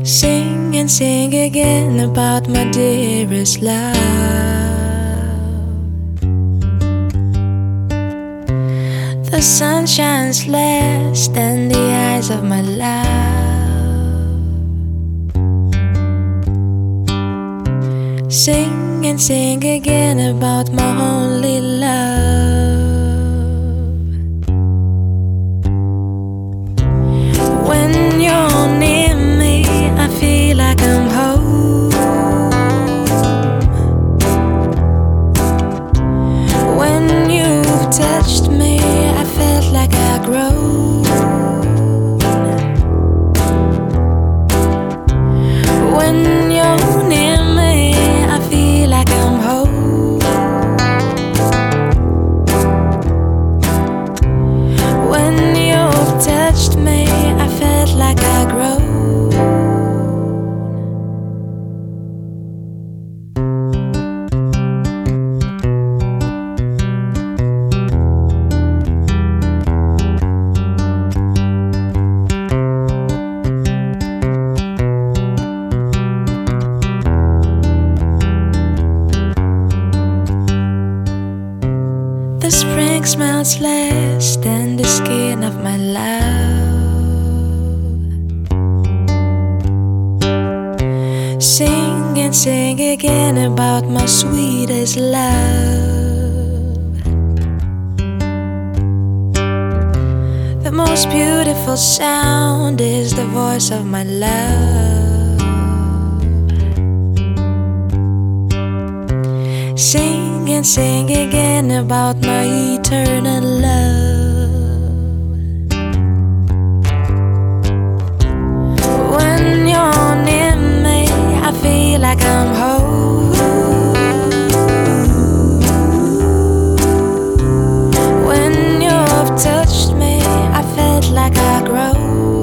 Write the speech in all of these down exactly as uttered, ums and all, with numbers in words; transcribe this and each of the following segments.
Sing and sing again about my dearest love. The sun shines less than the eyes of my love. Sing and sing again about my only love. When you're near me, I feel like I'm home. When you've touched me, I felt like I grow. When you're near me, I feel like I'm home. When you've touched me, I felt like I grow. The spring smells less than the skin of my love. Sing and sing again about my sweetest love. The most beautiful sound is the voice of my love. Sing and sing again about my eternal love. When you're near me, I feel like I'm whole. When you've touched me, I felt like I grow.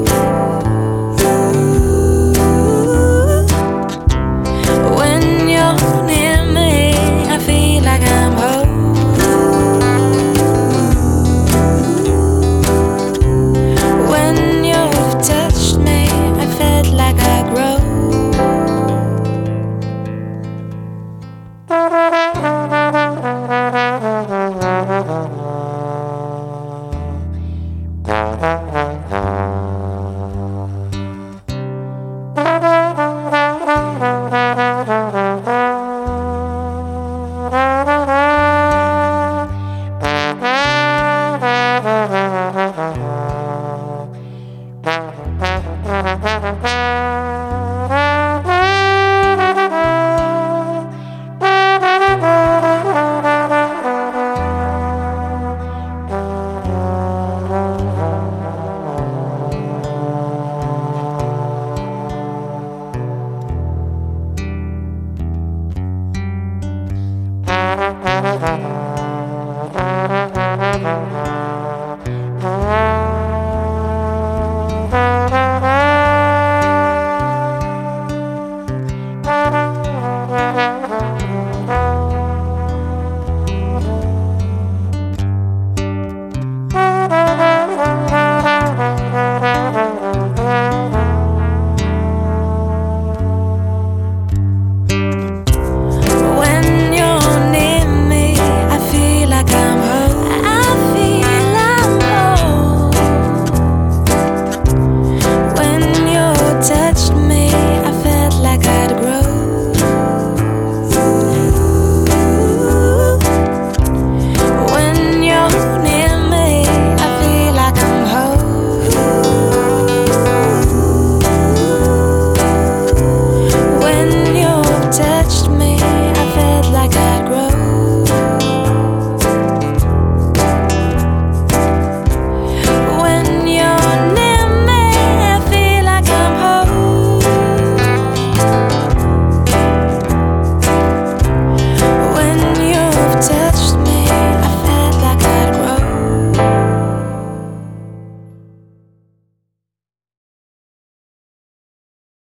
When you're near me, I feel like I'm home. When you've touched me, I felt like I grow. Thank you.